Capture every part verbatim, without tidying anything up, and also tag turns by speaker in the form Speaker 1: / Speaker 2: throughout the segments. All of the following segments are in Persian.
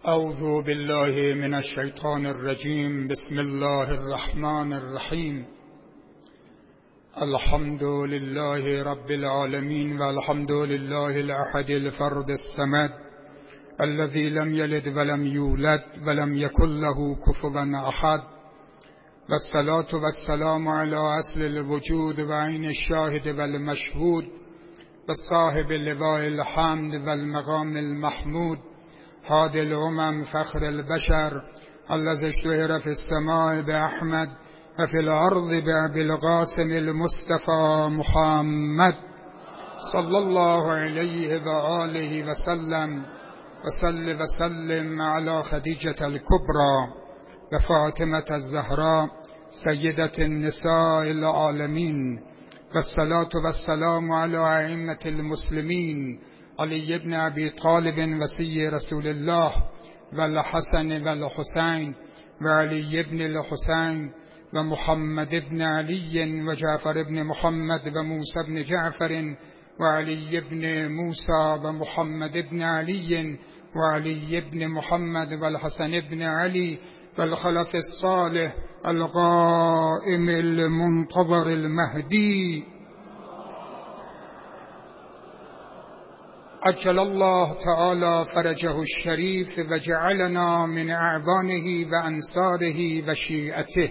Speaker 1: اعوذ بالله من الشیطان الرجیم. بسم الله الرحمن الرحیم. الحمد لله رب العالمین و الحمد لله الاحد الفرد الصمد الذي لم يلد ولم يولد ولم يكن له كفوا احد، والصلاة والسلام على اصل الوجود و عین الشاهد والمشهود و صاحب لواء الحمد والمقام المحمود، هادي الأمم فخر البشر الذي اشتهر في السماء بأحمد وفي الأرض بأبي القاسم المصطفى محمد صلى الله عليه وآله وسلم وصل وسلم على خديجة الكبرى وفاطمة الزهراء سيدة النساء العالمين، والصلاة والسلام على أئمة المسلمين علی بن ابی طالب وصی رسول الله و الحسن و الحسین و علی بن الحسین و محمد بن علی و جعفر بن محمد و موسی بن جعفر و علی بن موسی و محمد بن علی و علی بن محمد و الحسن بن علی و الخلف الصالح القائم المنتظر المهدی عجل الله تعالی فرجه الشریف و جعلنا من اعوانه و انصاره و شیعته.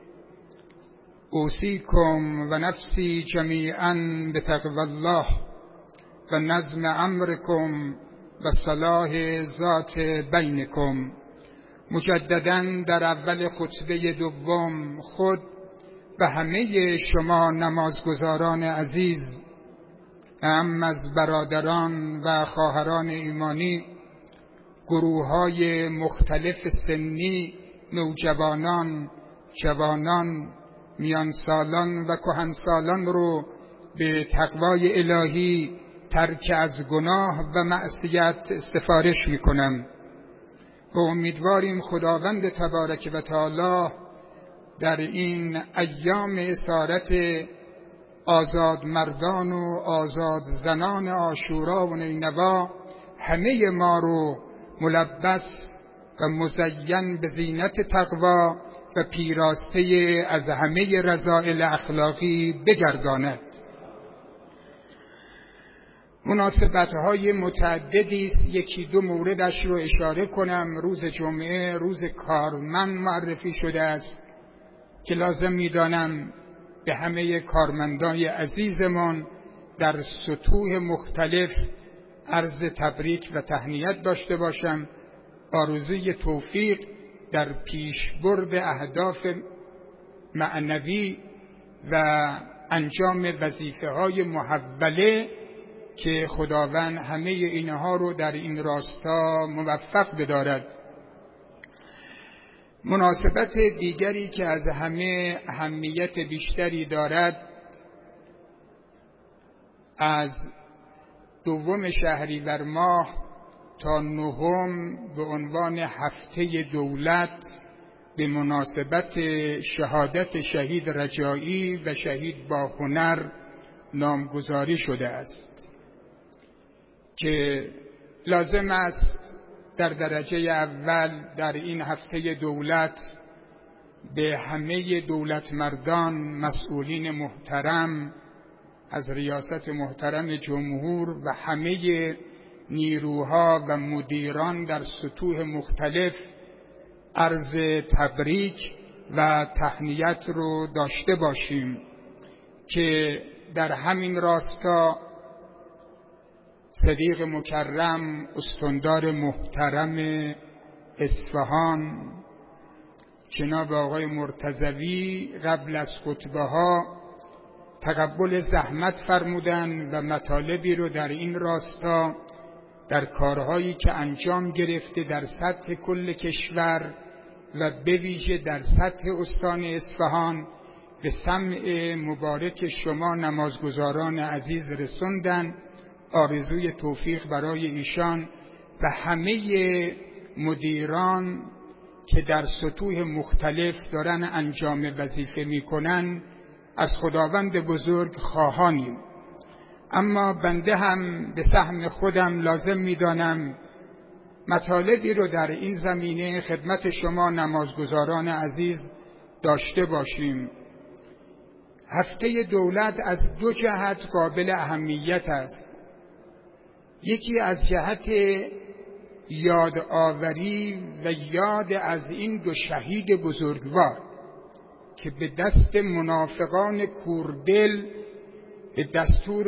Speaker 1: اوصیکم و نفسی جمیعا بتقوی الله و نظم امرکم و صلاح ذات بینکم. مجددا در اول خطبه دوم خود به همه شما نمازگزاران عزیز، اهم از برادران و خواهران ایمانی، گروه‌های مختلف سنی، نوجوانان، جوانان، میانسالان و کهنسالان رو به تقوای الهی، ترک از گناه و معصیت سفارش میکنم و امیدواریم خداوند تبارک و تعالی در این ایام اسارت آزاد مردان و آزاد زنان عاشورا و نینوا همه ما رو ملبس و مزین به زینت تقوا و پیراسته از همه رذائل اخلاقی بگرداند. مناسبت‌های متعددی است، یکی دو موردش رو اشاره کنم. روز جمعه روز کارمند معرفی شده است که لازم می‌دانم به همه کارمندان عزیزمان در سطوح مختلف عرض تبریک و تهنیت داشته باشم، آرزوی توفیق در پیشبرد اهداف معنوی و انجام وظیفه‌های محوله که خداوند همه اینها رو در این راستا موفق بدارد. مناسبت دیگری که از همه اهمیت بیشتری دارد، از دوم شهریور ماه تا نهم به عنوان هفته دولت به مناسبت شهادت شهید رجایی و شهید با هنر نامگذاری شده است که لازم است در درجه اول در این هفته دولت به همه دولت مردان، مسئولین محترم از ریاست محترم جمهور و همه نیروها و مدیران در سطوح مختلف عرض تبریک و تهنیت رو داشته باشیم که در همین راستا صدیق مکرم استاندار محترم اصفهان جناب آقای مرتضوی قبل از خطبه ها تقبل زحمت فرمودن و مطالبی رو در این راستا در کارهایی که انجام گرفته در سطح کل کشور و به ویژه در سطح استان اصفهان به سمع مبارک شما نمازگزاران عزیز رسوندن. آرزوی توفیق برای ایشان و همه مدیران که در سطوح مختلف دارن انجام وظیفه میکنن از خداوند بزرگ خواهانیم. اما بنده هم به سهم خودم لازم میدانم مطالبی رو در این زمینه خدمت شما نمازگزاران عزیز داشته باشیم. هفته دولت از دو جهت قابل اهمیت است. یکی از جهت یادآوری و یاد از این دو شهید بزرگوار که به دست منافقان کوردل به دستور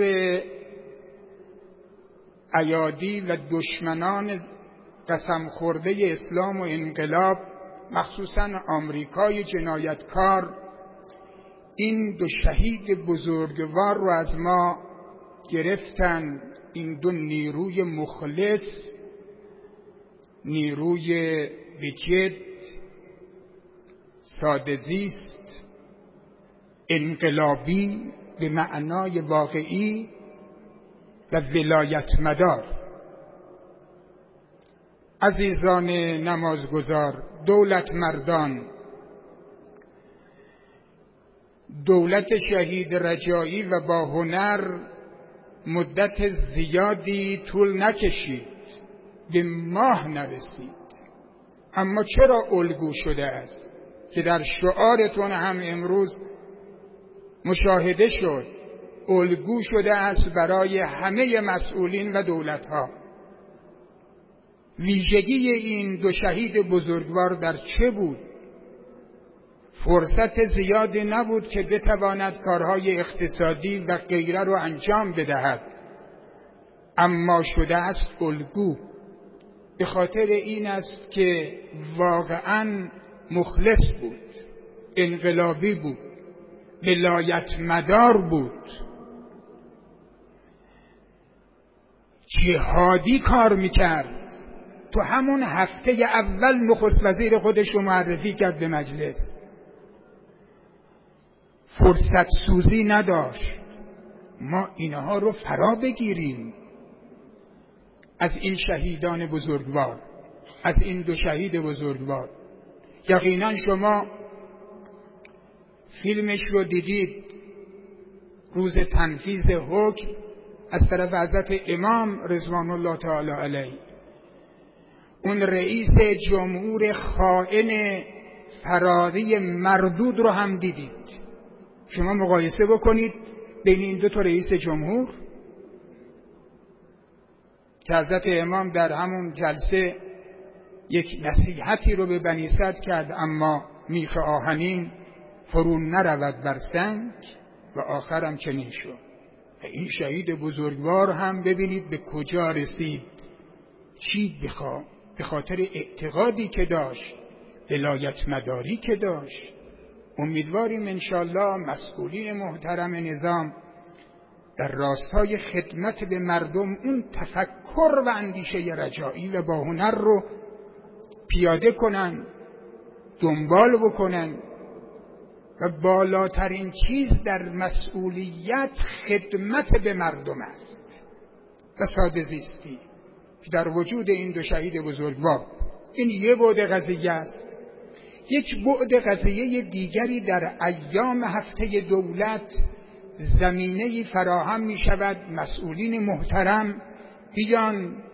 Speaker 1: ایادی و دشمنان قسم خورده اسلام و انقلاب، مخصوصاً آمریکای جنایتکار، این دو شهید بزرگوار رو از ما گرفتن. این دو نیروی مخلص، نیروی بجد، ساده‌زیست، انقلابی به معنای واقعی و ولایتمدار. عزیزان نمازگزار، دولت مردان، دولت شهید رجایی و با هنر مدت زیادی طول نکشید، به ماه نرسید، اما چرا الگو شده است که در شعارتون هم امروز مشاهده شد، الگو شده است برای همه مسئولین و دولت‌ها. ویژگی این دو شهید بزرگوار در چه بود؟ فرصت زیادی نبود که بتواند کارهای اقتصادی و غیره رو انجام بدهد، اما شده است الگو. به خاطر این است که واقعاً مخلص بود، انقلابی بود، ولایتمدار بود، جهادی کار میکرد. تو همون هفته اول نخست وزیر خودش رو معرفی کرد به مجلس. فرصت سوزی نداشت. ما اینها رو فرا بگیریم از این شهیدان بزرگوار، از این دو شهید بزرگوار. یقینا شما فیلمش رو دیدید، روز تنفیذ حکم از طرف حضرت امام رضوان الله تعالی علیه. اون رئیس جمهور خائن فراری مردود رو هم دیدید. شما مقایسه بکنید بین این دو تا رئیس جمهور که حضرت امام در همون جلسه یک نصیحتی رو به بنی صدر کرد، اما میخ آهنین فرون نرود بر سنگ، و آخرم چنین شد. این شهید بزرگوار هم ببینید به کجا رسید. چی بخواه؟ به خاطر اعتقادی که داشت، ولایت مداری که داشت. امیدواریم انشاءالله مسئولین محترم نظام در راستای خدمت به مردم اون تفکر و اندیشه رجایی و با هنر رو پیاده کنن، دنبال بکنن، و بالاترین چیز در مسئولیت خدمت به مردم است و ساده زیستی که در وجود این دو شهید بزرگوار. این یه بعد قضیه است. یک بعد قضیه دیگری در ایام هفته دولت زمینه‌ای فراهم می شود مسئولین محترم بیان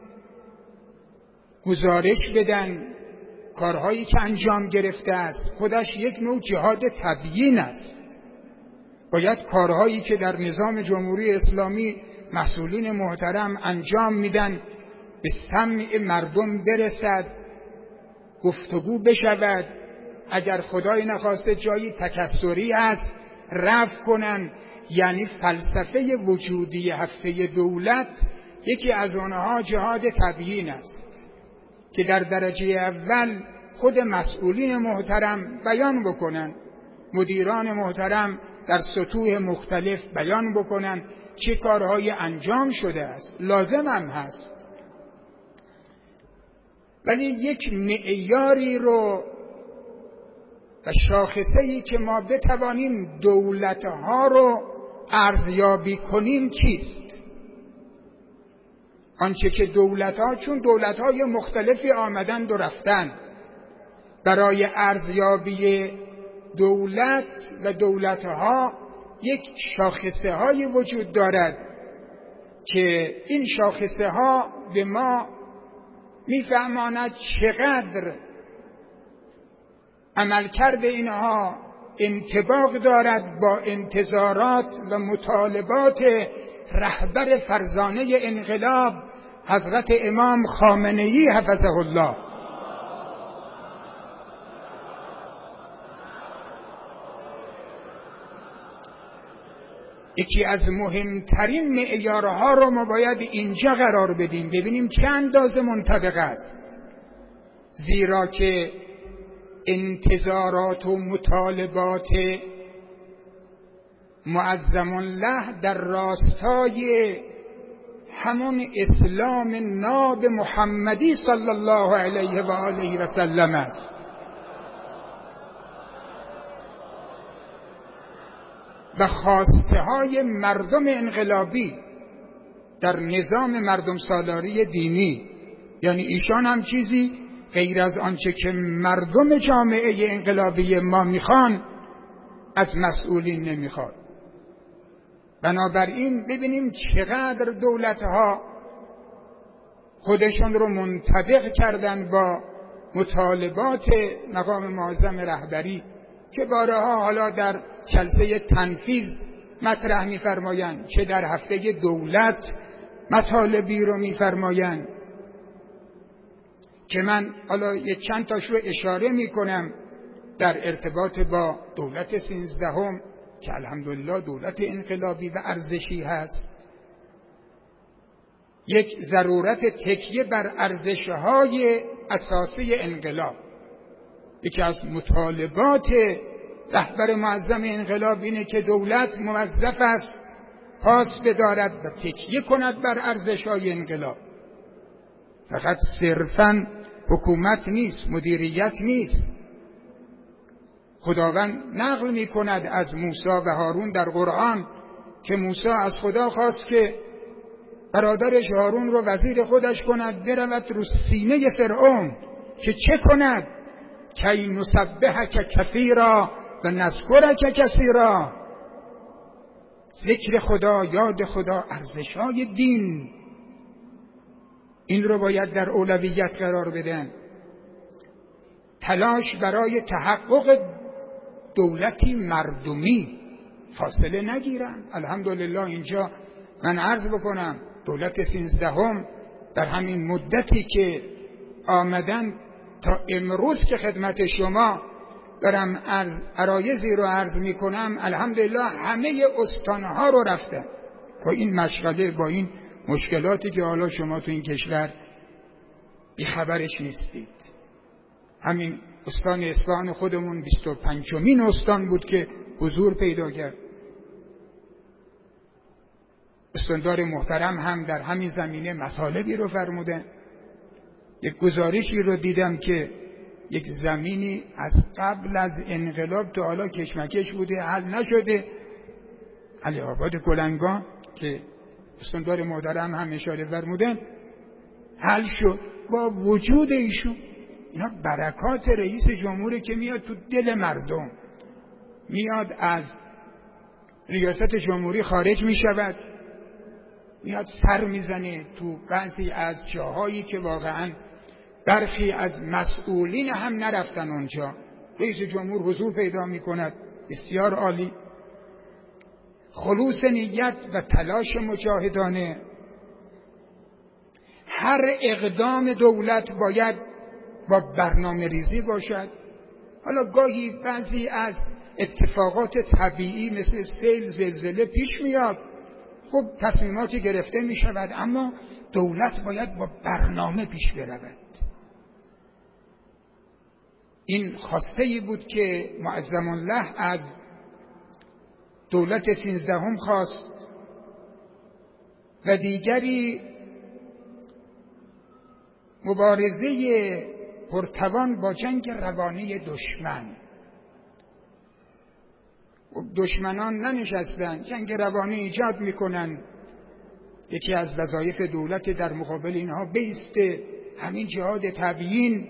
Speaker 1: گزارش بدن کارهایی که انجام گرفته است. خودش یک نوع جهاد تبیین است. باید کارهایی که در نظام جمهوری اسلامی مسئولین محترم انجام میدن به سمع مردم برسد، گفتگو بشود. اگر خدای نخواسته جایی تکثری است رفع کنن. یعنی فلسفه وجودی هفته دولت یکی از آنها جهاد تبیین است که در درجه اول خود مسئولین محترم بیان بکنن، مدیران محترم در سطوح مختلف بیان بکنن چه کارهای انجام شده است. لازم هم هست، ولی یک معیاری رو و شاخصه‌ای که ما بتوانیم دولت‌ها رو ارزیابی کنیم چیست؟ آنچه که دولت‌ها، چون دولت‌های مختلفی آمدند و رفتند، برای ارزیابی دولت و دولت‌ها یک شاخصه‌های وجود دارد که این شاخصه‌ها به ما میفهماند چقدر عملکرد اینها انطباق دارد با انتظارات و مطالبات رهبر فرزانه انقلاب حضرت امام خامنه‌ای حفظه الله. یکی از مهمترین معیارها رو ما باید اینجا قرار بدیم، ببینیم چه اندازه منطبق است، زیرا که انتظارات و مطالبات معظم الله در راستای همون اسلام ناب محمدی صلی الله علیه و آله و سلم است و خواسته های مردم انقلابی در نظام مردم سالاری دینی، یعنی ایشان هم چیزی غیر از آنچه که مردم جامعه انقلابی ما میخوان از مسئولین نمیخواد. بنابراین ببینیم چقدر دولتها خودشون رو منطبق کردن با مطالبات مقام معظم رهبری که بارها حالا در جلسه تنفیذ مطرح می‌فرمایند، چه در هفته دولت مطالبی رو می‌فرمایند که من حالا یک چند تاش رو اشاره می‌کنم در ارتباط با دولت سیزدهم که الحمدلله دولت انقلابی و ارزشی هست. یک ضرورت تکیه بر ارزش‌های اساسی انقلاب، یکی از مطالبات رهبر معظم انقلاب اینه که دولت موظف است پاس بدارد و تکیه کند بر ارزش‌های انقلاب. فقط صرفاً حکومت نیست، مدیریت نیست. خداوند نقل می کند از موسی و هارون در قرآن که موسی از خدا خواست که برادرش هارون رو وزیر خودش کند، برود رو سینه فرعون که چه کند؟ کی نسبحک کثیرا و نذکرک کثیرا. ذکر خدا، یاد خدا، ارزش‌های دین، این رو باید در اولویت قرار بدن. تلاش برای تحقق دولتی مردمی فاصله نگیرن. الحمدلله اینجا من عرض بکنم دولت سیزدهم در همین مدتی که آمدن تا امروز که خدمت شما دارم عرض عرایضی رو عرض میکنم، الحمدلله همه استانها رو رفتن با این مشغله، با این مشکلاتی که حالا شما تو این کشور بی خبرش نیستید. همین استان اصفهان خودمون بیست و پنجمین استان بود که حضور پیدا کرد. استاندار محترم هم در همین زمینه مطالبی رو فرمودن. یک گزارشی رو دیدم که یک زمینی از قبل از انقلاب تا حالا کشمکش بوده، حل نشده، علی آباد گلنگان که استاندار محترم هم اشاره فرمودن حل شد با وجود ایشون. اینا برکات رئیس جمهوری که میاد تو دل مردم، میاد از ریاست جمهوری خارج میشود، میاد سر میزنه تو بعضی از جاهایی که واقعا برخی از مسئولین هم نرفتن اونجا، رئیس جمهور حضور پیدا میکند. بسیار عالی. خلوص نیت و تلاش مجاهدانه. هر اقدام دولت باید با برنامه ریزی باشد. حالا گاهی بعضی از اتفاقات طبیعی مثل سیل، زلزله پیش میاد، خب تصمیماتی گرفته می شود، اما دولت باید با برنامه پیش برود. این خواسته‌ای بود که معظم الله از دولت سیزدهم خواست و دیگری مبارزه پرتوان با جنگ روانی دشمن. دشمنان ننشستن، جنگ روانی ایجاد میکنن. یکی از وظایف دولت در مقابل اینها بیسته همین جهاد تبیین،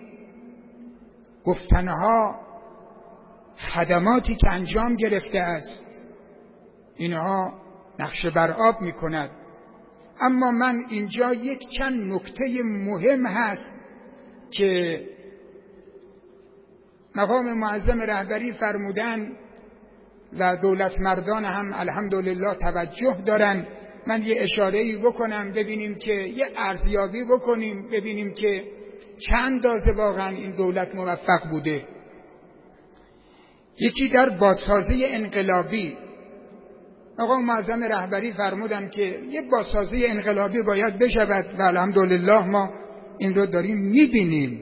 Speaker 1: گفتنها، خدماتی که انجام گرفته است، اینها نقش بر آب میکند. اما من اینجا یک چند نکته مهم هست که مقام معظم رهبری فرمودن و دولت مردان هم الحمدلله توجه دارن. من یه اشاره‌ای بکنم ببینیم که یه ارزیابی بکنیم ببینیم که چند اندازه واقعا این دولت موفق بوده. یکی در بازسازی انقلابی مقام معظم رهبری فرمودن که یه بازسازی انقلابی باید بشود و الحمدلله ما این رو داریم میبینیم.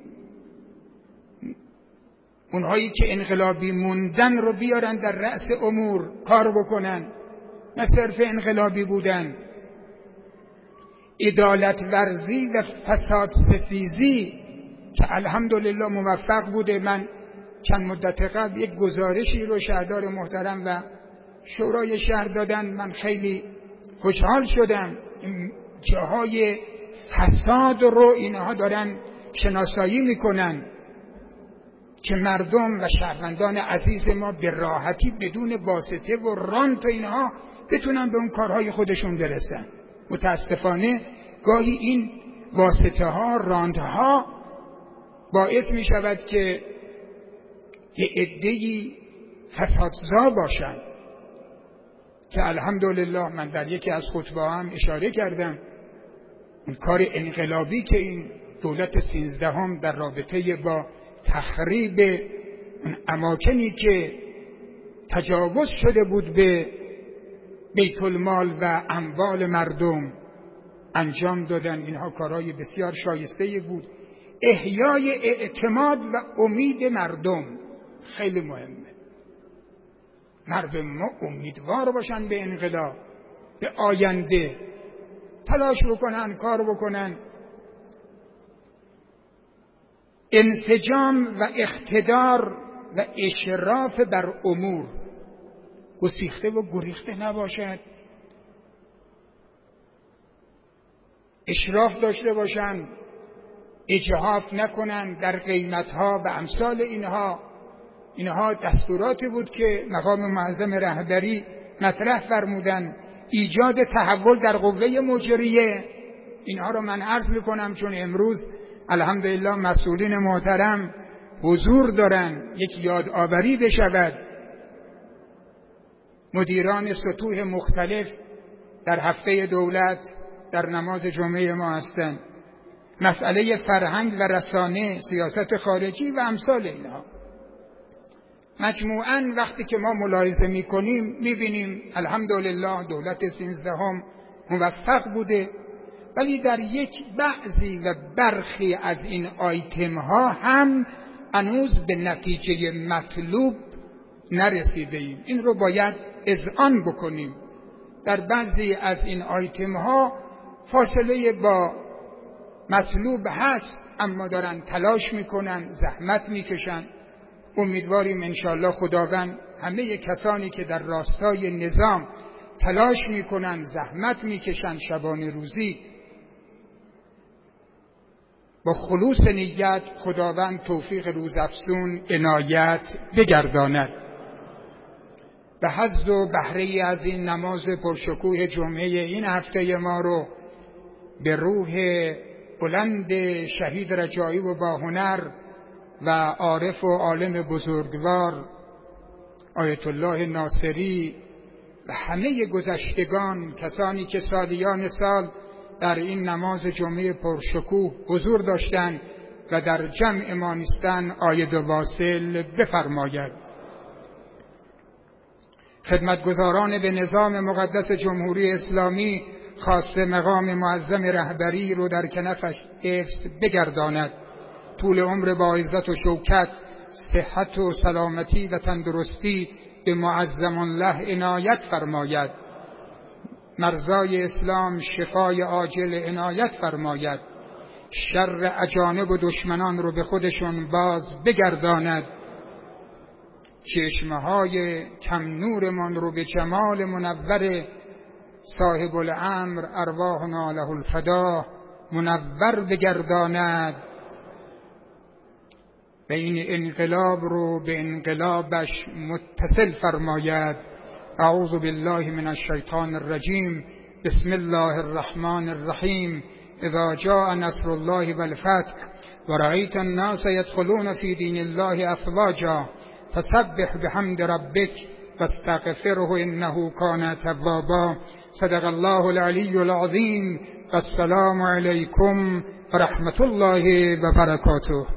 Speaker 1: اونهایی که انقلابی موندن رو بیارن در رأس امور کار بکنن، نه صرف انقلابی بودن. عدالت ورزی و فساد ستیزی که الحمدلله موفق بوده. من چند مدت قبل یک گزارشی رو شهردار محترم و شورای شهر دادن، من خیلی خوشحال شدم. جاهای فساد رو اینها دارن شناسایی میکنن که مردم و شهروندان عزیز ما به راحتی بدون واسطه و رانت و اینها بتونن به اون کارهای خودشون برسن. متاسفانه گاهی این واسطه ها رانت ها باعث می شود که یه عده‌ای فسادزا باشن که الحمدلله من در یکی از خطبه هم اشاره کردم. اون کار انقلابی که این دولت سیزدهم در رابطه با تخریب اون اماکنی که تجاوز شده بود به بیت المال و اموال مردم انجام دادن، اینها کارهای بسیار شایسته بود. احیای اعتماد و امید مردم خیلی مهمه. مردم ما امیدوار باشن به انقلاب، به آینده، تلاش بکنن، کار بکنن. انسجام و اقتدار و اشراف بر امور گسیخته و گریخته نباشد. اشراف داشته باشن، اجحاف نکنن در قیمتها و امثال اینها. اینها دستوراتی بود که مقام معظم رهبری مطرح فرمودن. ایجاد تحول در قوه مجریه، اینها رو من عرض میکنم چون امروز الحمدلله مسئولین محترم حضور دارن، یک یادآوری بشود. مدیران سطوح مختلف در هفته دولت در نماز جمعه ما هستند. مسئله فرهنگ و رسانه، سیاست خارجی و امثال اینها. مجموعاً وقتی که ما ملاحظه میکنیم میبینیم الحمدلله دولت سیزدهم موفق بوده، ولی در یک بعضی و برخی از این آیتم ها هم هنوز به نتیجه مطلوب نرسیده ایم. این رو باید اذعان بکنیم. در بعضی از این آیتم ها فاصله با مطلوب هست، اما دارن تلاش میکنن، زحمت میکشن. امیدواریم انشاءالله خداوند همه کسانی که در راستای نظام تلاش میکنن، زحمت میکشن، شبانه روزی با خلوص نیت، خداوند توفیق روزافزون عنایت بگرداند. به حظ و بهره از این نماز پرشکوه جمعه این هفته ما رو به روح بلند شهید رجایی و باهنر و عارف و عالم بزرگوار آیت الله ناصری و همه گذشتگان، کسانی که سالیان سال در این نماز جمعه پرشکوه حضور داشتند و در جمع ما نیستند، عاید و واصل بفرماید. خدمتگزاران به نظام مقدس جمهوری اسلامی خاصه مقام معظم رهبری رو در کنفش حفظ بگرداند. طول عمر با عزت و شوکت، صحت و سلامتی و تندرستی به معظم الله عنایت فرماید. مرزای اسلام شفای عاجل عنایت فرماید. شر اجانب و دشمنان رو به خودشون باز بگرداند. چشمهای کم نورمان رو به جمال منور صاحب الامر ارواحنا له الفدا منور بگرداند. و این انقلاب رو به انقلابش متصل فرماید. اعوذ بالله من الشیطان الرجیم. بسم الله الرحمن الرحیم. اذا جاء نصر الله والفتح ورأيت الناس يدخلون في دين الله افواجا فسبح بحمد ربك واستغفره انه كان توابا. صدق الله العلی العظیم. والسلام علیکم و رحمت الله و برکاته.